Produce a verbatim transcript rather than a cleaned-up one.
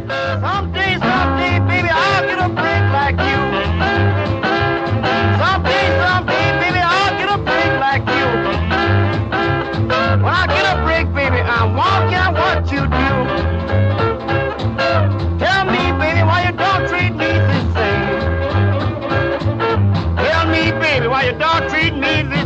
Someday, someday, baby, I'll get a break like you. Someday, someday, baby, I'll get a break like you. When I get a break, baby, I'm walking what you do. Tell me, baby, why you don't treat me the same. Tell me, baby, why you don't treat me the